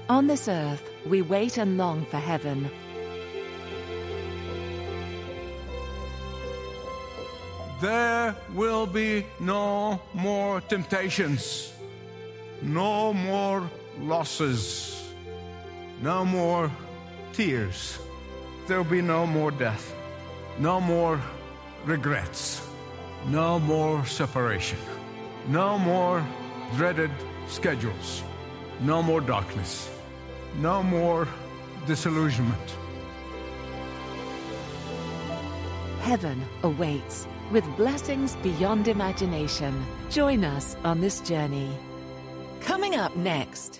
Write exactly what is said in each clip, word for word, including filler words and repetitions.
On this earth, we wait and long for heaven. There will be no more temptations, no more losses, no more tears. There will be no more death, no more regrets, no more separation, no more dreaded schedules, no more darkness, no more disillusionment. Heaven awaits with blessings beyond imagination. Join us on this journey. Coming up next.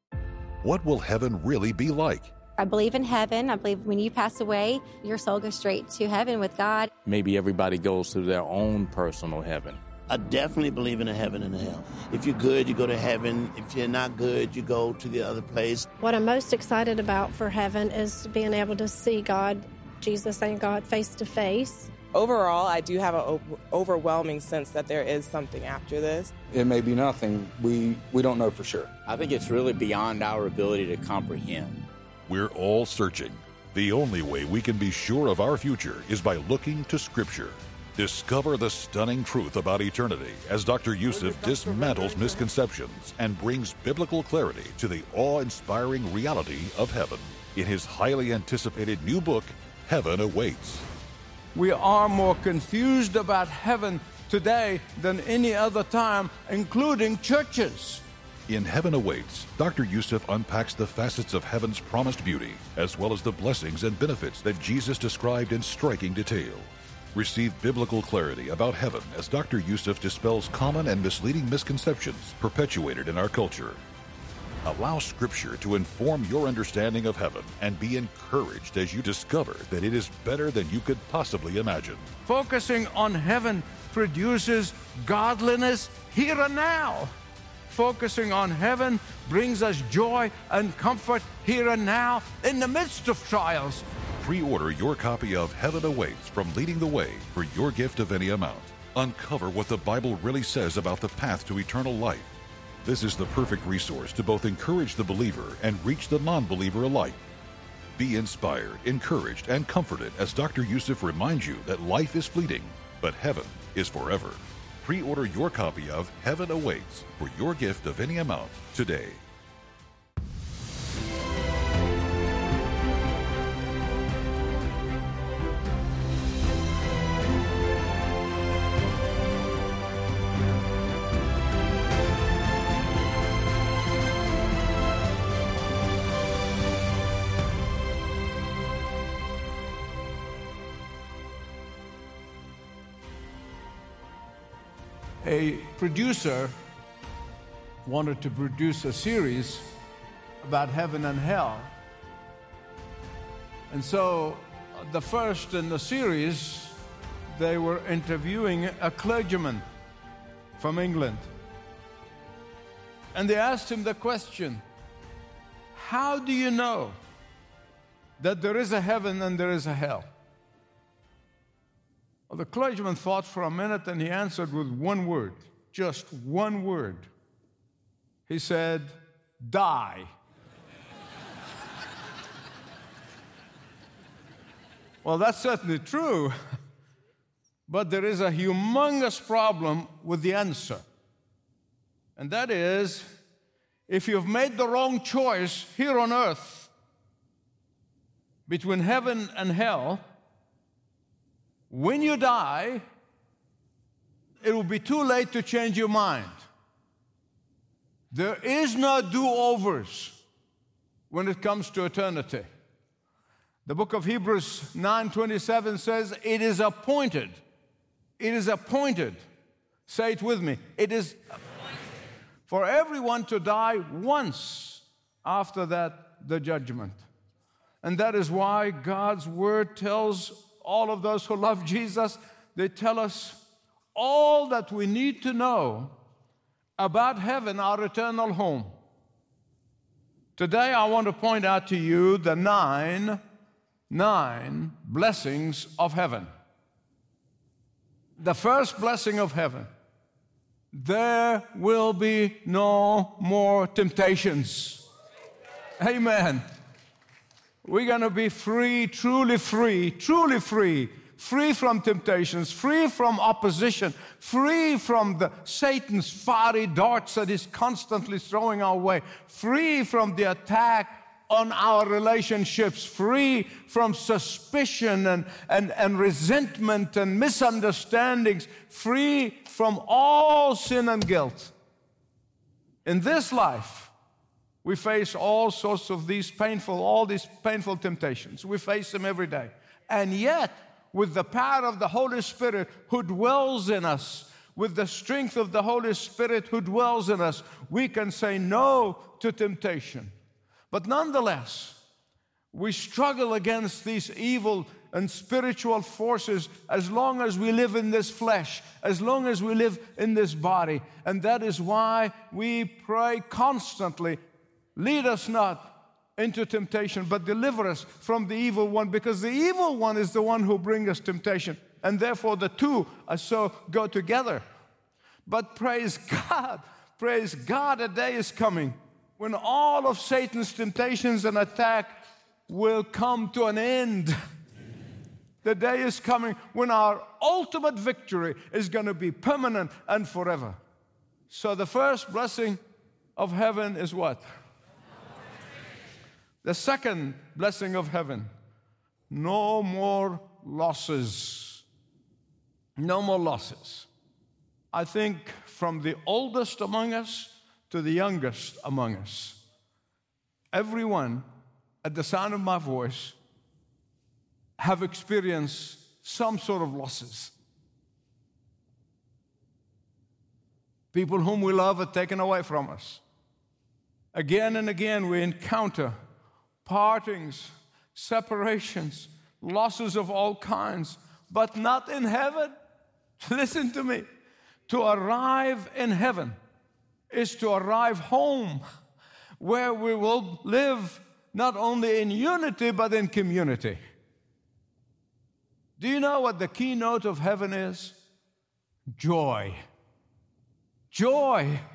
What will heaven really be like? I believe in heaven. I believe when you pass away, your soul goes straight to heaven with God. Maybe everybody goes to their own personal heaven. I definitely believe in a heaven and a hell. If you're good, you go to heaven. If you're not good, you go to the other place. What I'm most excited about for heaven is being able to see God, Jesus and God, face to face. Overall, I do have an overwhelming sense that there is something after this. It may be nothing. We, we don't know for sure. I think it's really beyond our ability to comprehend. We're all searching. The only way we can be sure of our future is by looking to Scripture. Discover the stunning truth about eternity as Doctor Youssef dismantles misconceptions and brings biblical clarity to the awe-inspiring reality of heaven. In his highly anticipated new book, Heaven Awaits. We are more confused about heaven today than any other time, including churches. In Heaven Awaits, Doctor Youssef unpacks the facets of heaven's promised beauty, as well as the blessings and benefits that Jesus described in striking detail. Receive biblical clarity about heaven as Doctor Youssef dispels common and misleading misconceptions perpetuated in our culture. Allow Scripture to inform your understanding of heaven and be encouraged as you discover that it is better than you could possibly imagine. Focusing on heaven produces godliness here and now. Focusing on heaven brings us joy and comfort here and now in the midst of trials. Pre-order your copy of Heaven Awaits from Leading the Way for your gift of any amount. Uncover what the Bible really says about the path to eternal life. This is the perfect resource to both encourage the believer and reach the non-believer alike. Be inspired, encouraged, and comforted as Doctor Youssef reminds you that life is fleeting, but heaven is forever. Pre-order your copy of Heaven Awaits for your gift of any amount today. A producer wanted to produce a series about heaven and hell. And so the first in the series, they were interviewing a clergyman from England. And they asked him the question, how do you know that there is a heaven and there is a hell? Well, the clergyman thought for a minute and he answered with one word, just one word. He said, die. Well, that's certainly true, but there is a humongous problem with the answer. And that is, if you've made the wrong choice here on earth between heaven and hell, when you die, it will be too late to change your mind. There is no do-overs when it comes to eternity. The book of Hebrews nine twenty-seven says, it is appointed. It is appointed. Say it with me. It is appointed for everyone to die once. After that, the judgment. And that is why God's word tells all of those who love Jesus, they tell us all that we need to know about heaven, our eternal home. Today, I want to point out to you the nine, nine blessings of heaven. The first blessing of heaven, there will be no more temptations. Amen. We're going to be free, truly free, truly free, free from temptations, free from opposition, free from the Satan's fiery darts that he's constantly throwing our way, free from the attack on our relationships, free from suspicion and, and, and resentment and misunderstandings, free from all sin and guilt. In this life, we face all sorts of these painful, all these painful temptations. We face them every day. And yet, with the power of the Holy Spirit who dwells in us, with the strength of the Holy Spirit who dwells in us, we can say no to temptation. But nonetheless, we struggle against these evil and spiritual forces as long as we live in this flesh, as long as we live in this body. And that is why we pray constantly, lead us not into temptation, but deliver us from the evil one, because the evil one is the one who brings us temptation. And therefore the two are so go together. But praise God, praise God, a day is coming when all of Satan's temptations and attack will come to an end. The day is coming when our ultimate victory is going to be permanent and forever. So the first blessing of heaven is what? The second blessing of heaven, no more losses. No more losses. I think from the oldest among us to the youngest among us, everyone at the sound of my voice have experienced some sort of losses. People whom we love are taken away from us. Again and again we encounter partings, separations, losses of all kinds, but not in heaven. Listen to me. To arrive in heaven is to arrive home, where we will live not only in unity, but in community. Do you know what the keynote of heaven is? Joy. Joy.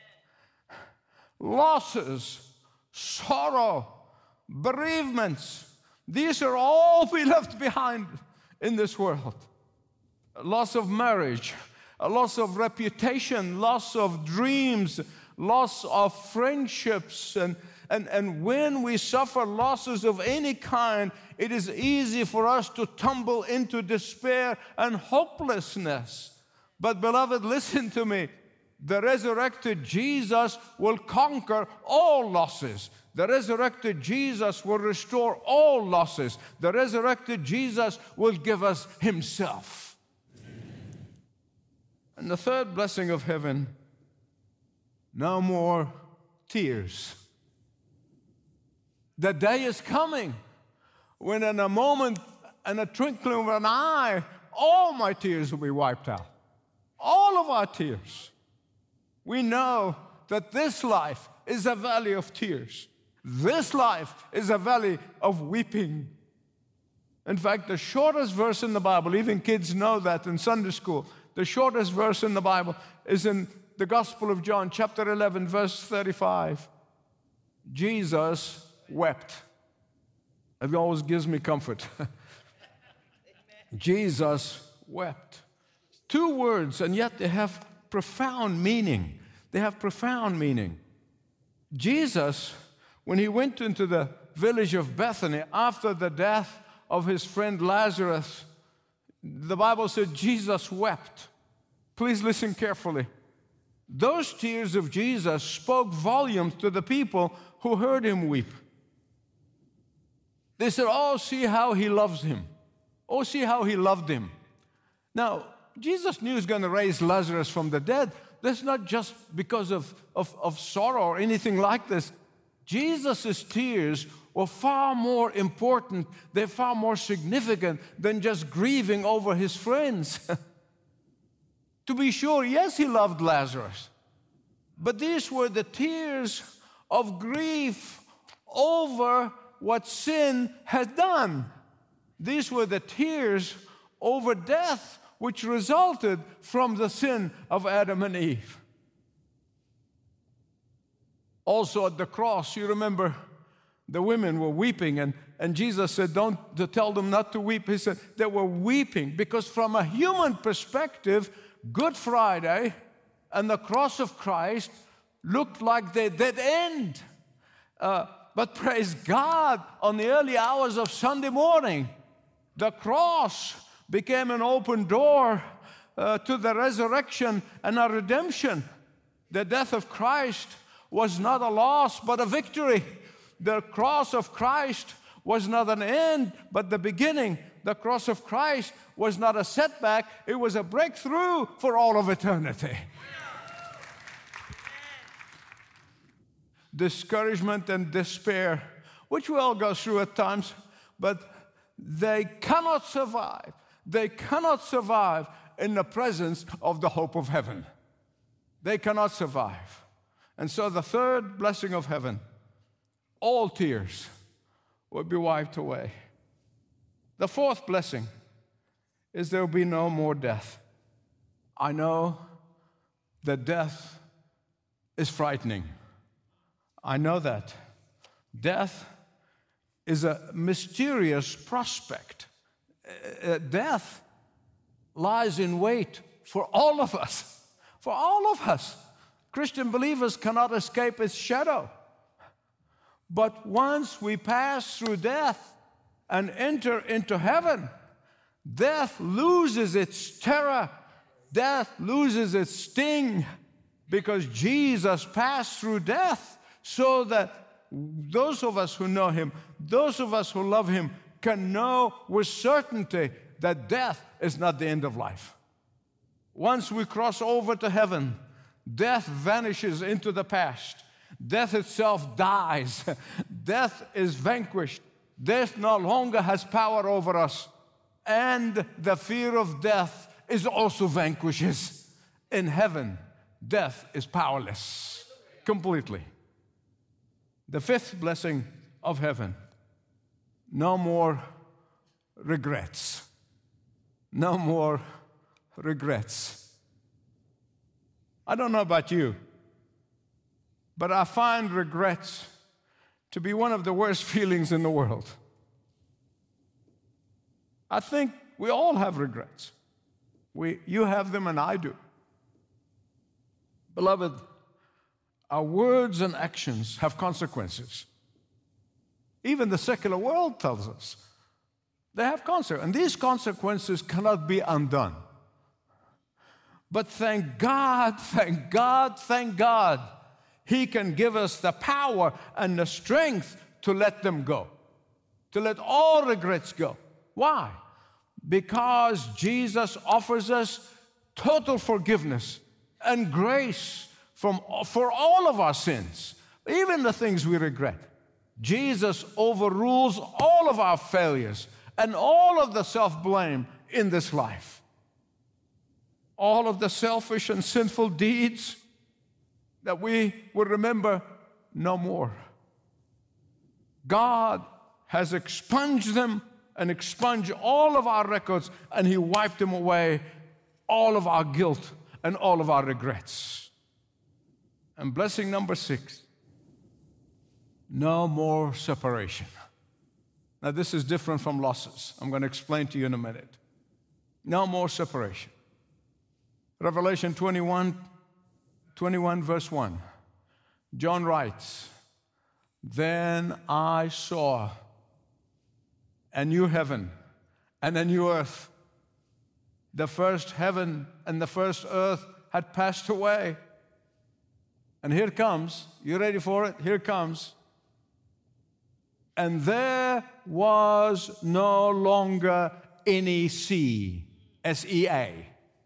Losses, sorrow, bereavements, these are all we left behind in this world. A loss of marriage, a loss of reputation, loss of dreams, loss of friendships. And, and, and when we suffer losses of any kind, it is easy for us to tumble into despair and hopelessness. But beloved, listen to me. The resurrected Jesus will conquer all losses. The resurrected Jesus will restore all losses. The resurrected Jesus will give us Himself. And the third blessing of heaven, no more tears. The day is coming when in a moment and a twinkling of an eye, all my tears will be wiped out. All of our tears. We know that this life is a valley of tears. This life is a valley of weeping. In fact, the shortest verse in the Bible, even kids know that in Sunday school, the shortest verse in the Bible is in the Gospel of John, chapter eleven, verse thirty-five. Jesus wept. It always gives me comfort. Jesus wept. Two words, and yet they have profound meaning. They have profound meaning. Jesus, when He went into the village of Bethany after the death of his friend Lazarus, the Bible said Jesus wept. Please listen carefully. Those tears of Jesus spoke volumes to the people who heard Him weep. They said, oh, see how He loves him. Oh, see how He loved him. Now, Jesus knew He was going to raise Lazarus from the dead. That's not just because of, of, of sorrow or anything like this. Jesus' tears were far more important, they're far more significant than just grieving over his friends. To be sure, yes, He loved Lazarus, but these were the tears of grief over what sin had done. These were the tears over death which resulted from the sin of Adam and Eve. Also at the cross, you remember the women were weeping, and, and Jesus said, don't to tell them not to weep. He said they were weeping because from a human perspective, Good Friday and the cross of Christ looked like the dead end. Uh, but praise God, on the early hours of Sunday morning, the cross became an open door uh, to the resurrection and our redemption. The death of Christ was not a loss, but a victory. The cross of Christ was not an end, but the beginning. The cross of Christ was not a setback, it was a breakthrough for all of eternity. Discouragement and despair, which we all go through at times, but they cannot survive. They cannot survive in the presence of the hope of heaven. They cannot survive. And so the third blessing of heaven, all tears will be wiped away. The fourth blessing is there will be no more death. I know that death is frightening. I know that. Death is a mysterious prospect. Uh, death lies in wait for all of us. For all of us. Christian believers cannot escape its shadow. But once we pass through death and enter into heaven, death loses its terror. Death loses its sting because Jesus passed through death so that those of us who know Him, those of us who love Him, can know with certainty that death is not the end of life. Once we cross over to heaven, death vanishes into the past. Death itself dies. Death is vanquished. Death no longer has power over us. And the fear of death is also vanquishes. In heaven, death is powerless completely. The fifth blessing of heaven, no more regrets. No more regrets. I don't know about you, but I find regrets to be one of the worst feelings in the world. I think we all have regrets. We, you have them and I do. Beloved, our words and actions have consequences. Even the secular world tells us they have consequences, and these consequences cannot be undone. But thank God, thank God, thank God, He can give us the power and the strength to let them go, to let all regrets go. Why? Because Jesus offers us total forgiveness and grace from, for all of our sins, even the things we regret. Jesus overrules all of our failures and all of the self-blame in this life. All of the selfish and sinful deeds that we will remember no more. God has expunged them and expunged all of our records, and He wiped them away, all of our guilt and all of our regrets. And blessing number six, no more separation. Now, this is different from losses. I'm going to explain to you in a minute. No more separation. Revelation twenty-one, twenty-one, verse one. John writes, "Then I saw a new heaven and a new earth. The first heaven and the first earth had passed away." And here it comes. You ready for it? Here it comes. "And there was no longer any sea." S E A.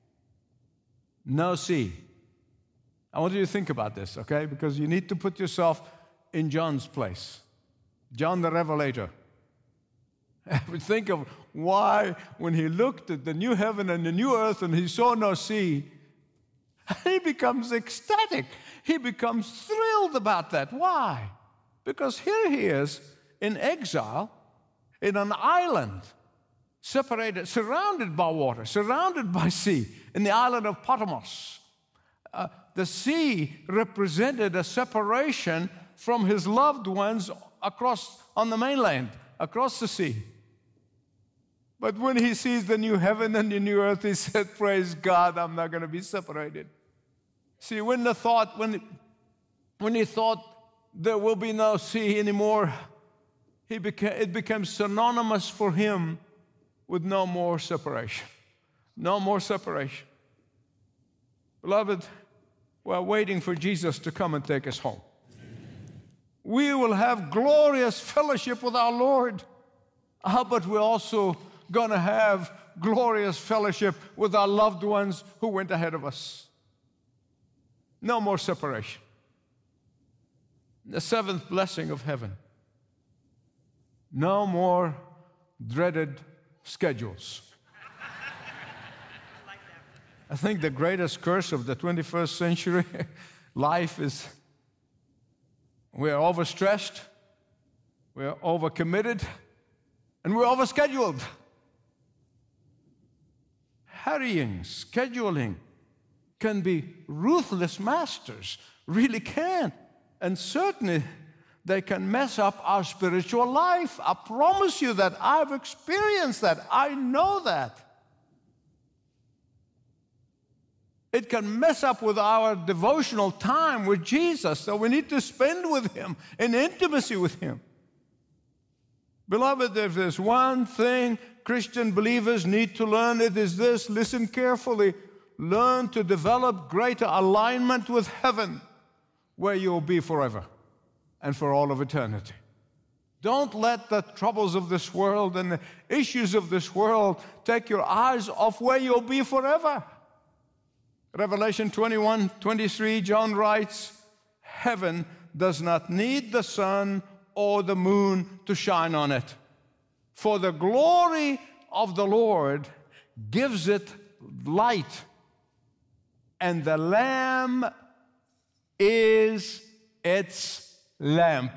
No sea. I want you to think about this, okay? Because you need to put yourself in John's place. John the Revelator. Think of why, when he looked at the new heaven and the new earth and he saw no sea, he becomes ecstatic. He becomes thrilled about that. Why? Because here he is in exile, in an island, separated, surrounded by water, surrounded by sea, in the island of Patmos. Uh, the sea represented a separation from his loved ones across on the mainland, across the sea. But when he sees the new heaven and the new earth, he said, praise God, I'm not going to be separated. See, when the thought, when, when he thought there will be no sea anymore, he became, it became synonymous for him with no more separation. No more separation. Beloved, we're waiting for Jesus to come and take us home. We will have glorious fellowship with our Lord. Ah, but we're also going to have glorious fellowship with our loved ones who went ahead of us. No more separation. The seventh blessing of heaven. No more dreaded schedules. I think the greatest curse of the twenty-first century life is we're overstressed, we're overcommitted, and we're overscheduled. Hurrying, scheduling can be ruthless masters, really can. And certainly they can mess up our spiritual life. I promise you that. I've experienced that. I know that. It can mess up with our devotional time with Jesus, so we need to spend with him, in intimacy with him. Beloved, if there's one thing Christian believers need to learn, it is this. Listen carefully. Learn to develop greater alignment with heaven, where you'll be forever and for all of eternity. Don't let the troubles of this world and the issues of this world take your eyes off where you'll be forever. Revelation twenty-one twenty-three, John writes, heaven does not need the sun or the moon to shine on it, for the glory of the Lord gives it light, and the Lamb is its lamp.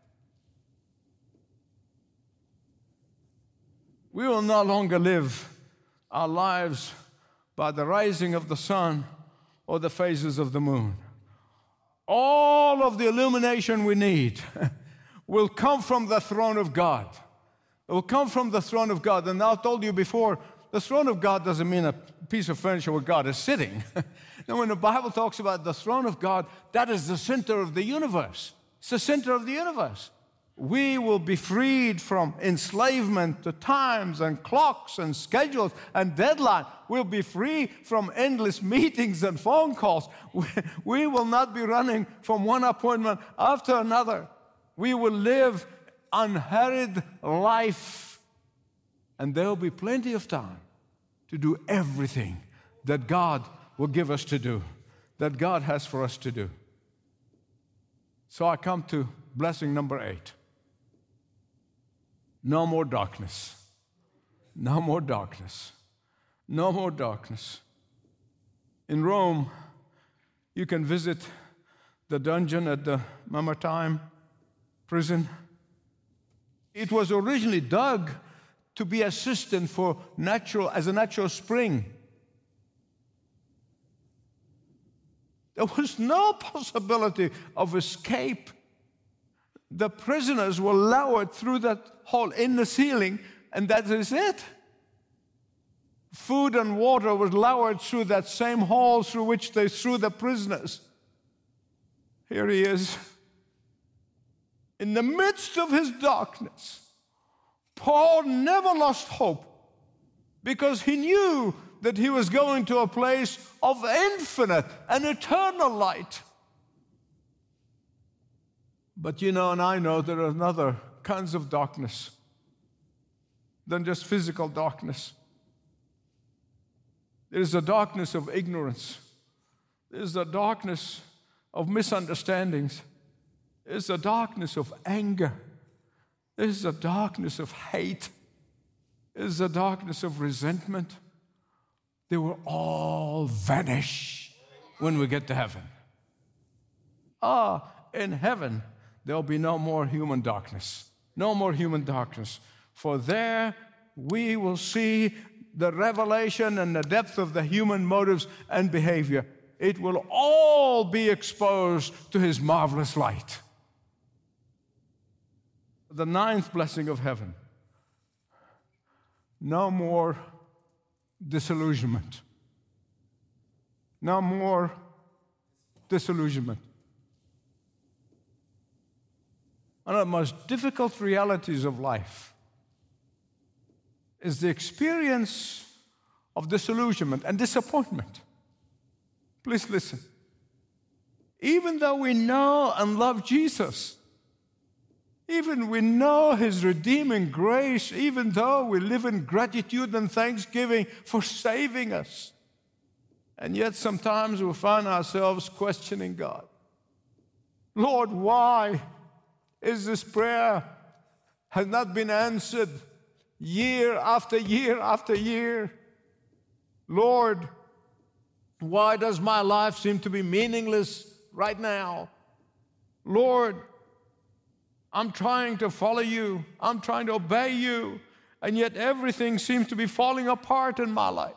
We will no longer live our lives by the rising of the sun or the phases of the moon. All of the illumination we need will come from the throne of God. It will come from the throne of God. And I told you before, the throne of God doesn't mean a piece of furniture where God is sitting. And when the Bible talks about the throne of God, that is the center of the universe. It's the center of the universe. We will be freed from enslavement to times and clocks and schedules and deadlines. We'll be free from endless meetings and phone calls. We, we will not be running from one appointment after another. We will live unhurried life, and there will be plenty of time to do everything that God will give us to do, that God has for us to do. So I come to blessing number eight. No more darkness. No more darkness. No more darkness. In Rome, you can visit the dungeon at the Mamertine prison. It was originally dug to be a cistern for natural, as a natural spring. There was no possibility of escape. The prisoners were lowered through that hole in the ceiling, and that is it. Food and water was lowered through that same hole through which they threw the prisoners. Here he is. In the midst of his darkness, Paul never lost hope because he knew that he was going to a place of infinite and eternal light. But you know, and I know, there are other kinds of darkness than just physical darkness. There is a darkness of ignorance. There is a darkness of misunderstandings. There is a darkness of anger. There is a darkness of hate. There is a darkness of resentment. They will all vanish when we get to heaven. Ah, in heaven, there will be no more human darkness. No more human darkness. For there we will see the revelation and the depth of the human motives and behavior. It will all be exposed to his marvelous light. The ninth blessing of heaven. No more disillusionment. No more disillusionment. One of the most difficult realities of life is the experience of disillusionment and disappointment. Please listen. Even though we know and love Jesus, even we know His redeeming grace, even though we live in gratitude and thanksgiving for saving us, and yet sometimes we find ourselves questioning God. Lord, why is this prayer has not been answered year after year after year? Lord, why does my life seem to be meaningless right now? Lord, I'm trying to follow you. I'm trying to obey you. And yet everything seems to be falling apart in my life.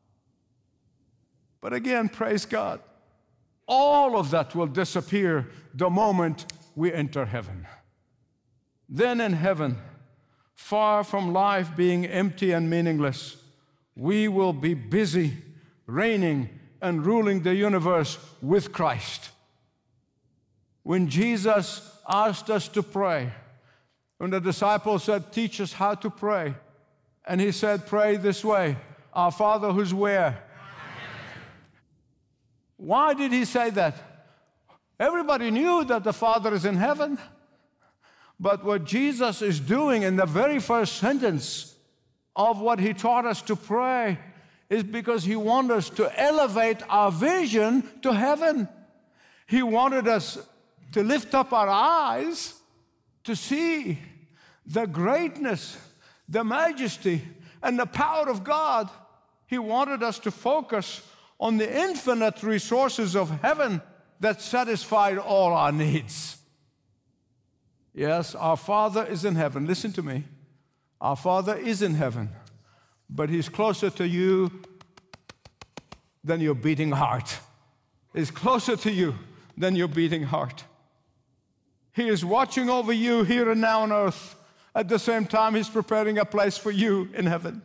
But again, praise God. All of that will disappear the moment we enter heaven. Then in heaven, far from life being empty and meaningless, we will be busy reigning and ruling the universe with Christ. When Jesus asked us to pray, when the disciples said, teach us how to pray, and He said, pray this way, our Father who's where? Why did He say that? Everybody knew that the Father is in heaven. But what Jesus is doing in the very first sentence of what He taught us to pray is because He wanted us to elevate our vision to heaven. He wanted us to lift up our eyes to see the greatness, the majesty, and the power of God. He wanted us to focus on the infinite resources of heaven that satisfied all our needs. Yes, our Father is in heaven. Listen to me. Our Father is in heaven, but He's closer to you than your beating heart. He's closer to you than your beating heart. He is watching over you here and now on earth. At the same time, He's preparing a place for you in heaven.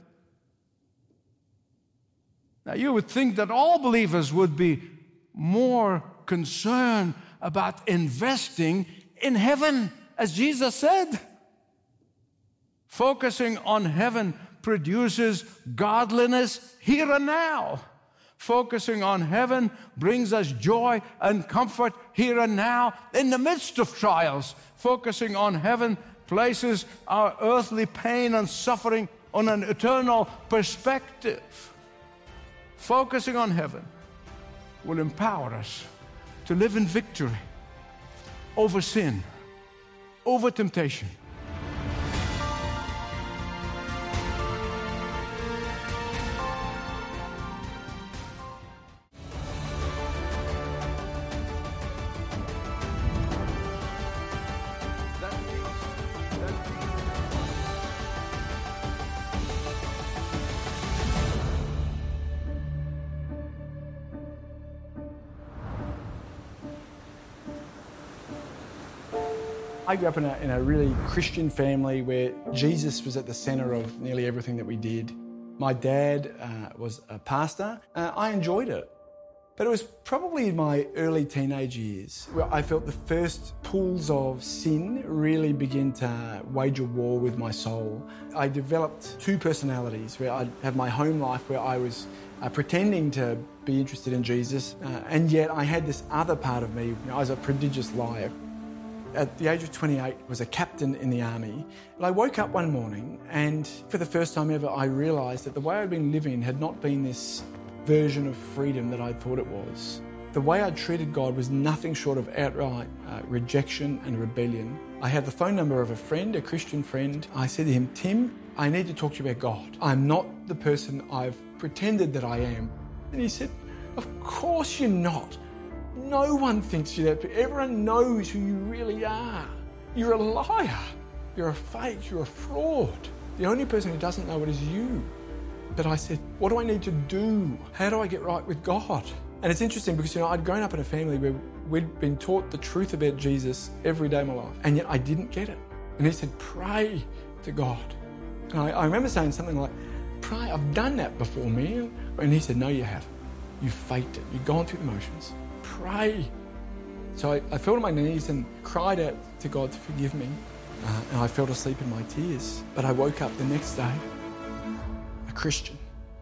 Now, you would think that all believers would be more concerned about investing in heaven, as Jesus said. Focusing on heaven produces godliness here and now. Focusing on heaven brings us joy and comfort here and now in the midst of trials. Focusing on heaven places our earthly pain and suffering on an eternal perspective. Focusing on heaven will empower us to live in victory over sin, over temptation. I grew up in a, in a really Christian family where Jesus was at the center of nearly everything that we did. My dad uh, was a pastor. Uh, I enjoyed it. But it was probably in my early teenage years where I felt the first pulls of sin really begin to wage a war with my soul. I developed two personalities where I'd have my home life where I was uh, pretending to be interested in Jesus, uh, and yet I had this other part of me. You know, I was a prodigious liar. At the age of twenty-eight, I was a captain in the army. But I woke up one morning and for the first time ever, I realised that the way I'd been living had not been this version of freedom that I thought it was. The way I treated God was nothing short of outright uh, rejection and rebellion. I had the phone number of a friend, a Christian friend. I said to him, Tim, I need to talk to you about God. I'm not the person I've pretended that I am. And he said, of course you're not. No one thinks you're that. Everyone knows who you really are. You're a liar. You're a fake. You're a fraud. The only person who doesn't know it is you. But I said, what do I need to do? How do I get right with God? And it's interesting because, you know, I'd grown up in a family where we'd been taught the truth about Jesus every day of my life, and yet I didn't get it. And he said, pray to God. And I, I remember saying something like, pray, I've done that before, man. And he said, no, you haven't. You faked it. You've gone through the motions. Pray. So I, I fell on my knees and cried out to God to forgive me. Uh, and I fell asleep in my tears. But I woke up the next day a Christian.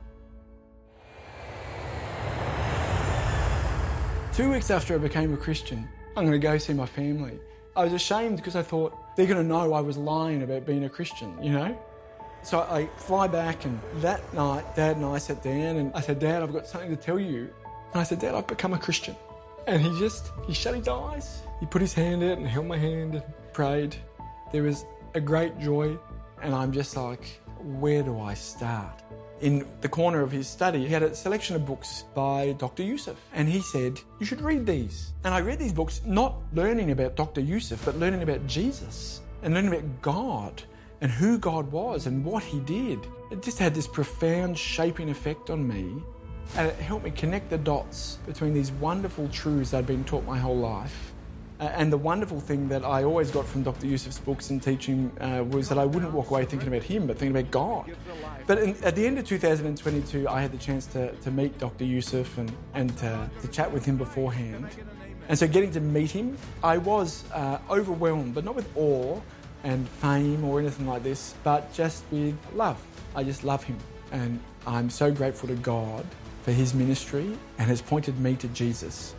Two weeks after I became a Christian, I'm going to go see my family. I was ashamed because I thought they're going to know I was lying about being a Christian, you know? So I fly back, and that night, Dad and I sat down, and I said, Dad, I've got something to tell you. And I said, Dad, I've become a Christian. And he just, he shut his eyes. He put his hand out and held my hand and prayed. There was a great joy, and I'm just like, where do I start? In the corner of his study, he had a selection of books by Doctor Youssef. And he said, you should read these. And I read these books, not learning about Doctor Youssef, but learning about Jesus and learning about God and who God was and what he did. It just had this profound shaping effect on me. And it helped me connect the dots between these wonderful truths I'd been taught my whole life. Uh, and the wonderful thing that I always got from Doctor Youssef's books and teaching uh, was that I wouldn't walk away thinking about him, but thinking about God. But in, at the end of two thousand twenty-two, I had the chance to, to meet Doctor Youssef and, and to, to chat with him beforehand. And so getting to meet him, I was uh, overwhelmed, but not with awe and fame or anything like this, but just with love. I just love him. And I'm so grateful to God for his ministry and has pointed me to Jesus.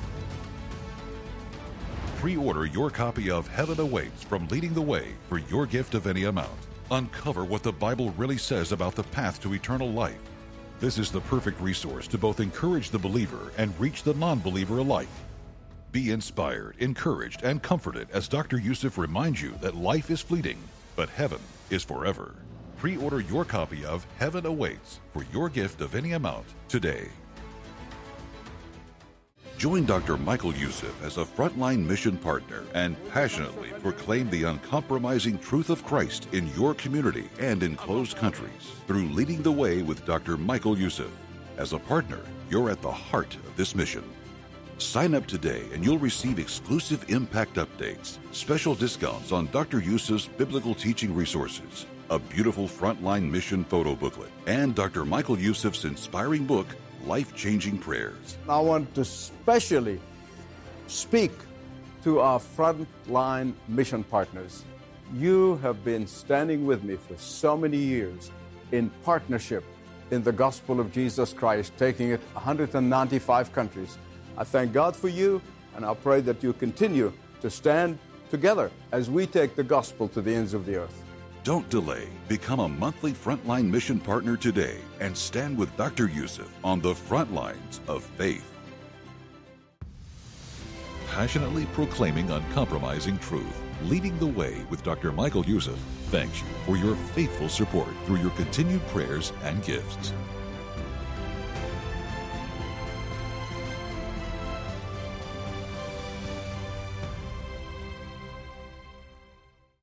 Pre-order your copy of Heaven Awaits from Leading the Way for your gift of any amount. Uncover what the Bible really says about the path to eternal life. This is the perfect resource to both encourage the believer and reach the non-believer alike. Be inspired, encouraged, and comforted as Doctor Youssef reminds you that life is fleeting, but heaven is forever. Pre-order your copy of Heaven Awaits for your gift of any amount today. Join Doctor Michael Youssef as a frontline mission partner and passionately proclaim the uncompromising truth of Christ in your community and in closed countries through Leading the Way with Doctor Michael Youssef. As a partner, you're at the heart of this mission. Sign up today and you'll receive exclusive impact updates, special discounts on Doctor Youssef's biblical teaching resources, a beautiful frontline mission photo booklet, and Doctor Michael Youssef's inspiring book, Life-Changing Prayers. I want to specially speak to our frontline mission partners. You have been standing with me for so many years in partnership in the gospel of Jesus Christ, taking it one hundred ninety-five countries. I thank God for you, and I pray that you continue to stand together as we take the gospel to the ends of the earth. Don't delay. Become a monthly Frontline Mission Partner today and stand with Doctor Youssef on the front lines of faith. Passionately proclaiming uncompromising truth, Leading the Way with Doctor Michael Youssef thanks you for your faithful support through your continued prayers and gifts.